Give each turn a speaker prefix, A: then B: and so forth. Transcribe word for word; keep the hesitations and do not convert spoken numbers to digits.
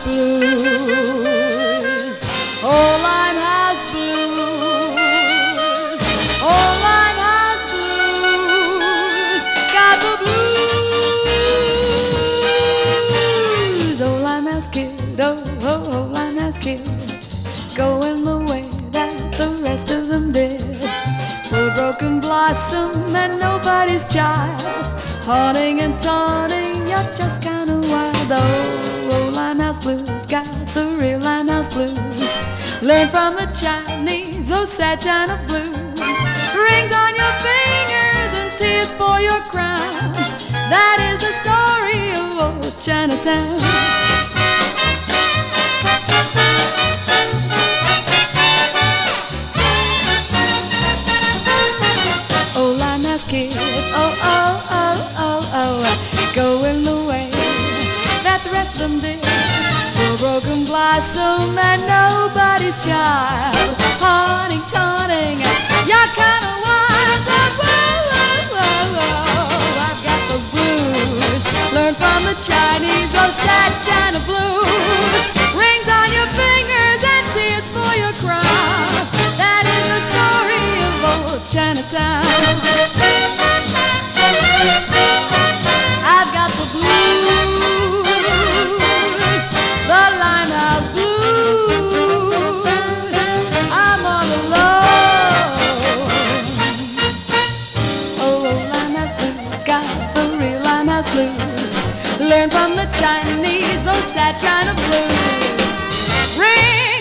A: blues. Oh, Limehouse blues. Oh, Limehouse blues. Got the blues. Oh, Limehouse Kid. Oh, oh, oh, Limehouse Kid. Going the way that the rest of them did. We're a broken blossom and nobody's child. Haunting and taunting, you're just kinda wild. Oh, oh, Limehouse blues, got the real Limehouse blues. Learn from the Chinese, those sad China blues. Rings on your fingers and tears for your crown. That is the story of old Chinatown. Kid. Oh, oh, oh, oh, oh, going the way that the rest of them did. We're a broken blossom and nobody's child. Haunting, taunting, you're kinda wild. Oh, oh, oh, oh, I've got those blues. Learn from the Chinese, those sad China blues. Rings on your fingers and tears for your crown. That is the story of old Chinatown. I've got the blues, the Limehouse blues. I'm all alone. Oh, Limehouse blues, got the real Limehouse blues. Learn from the Chinese, those sad China blues. Ring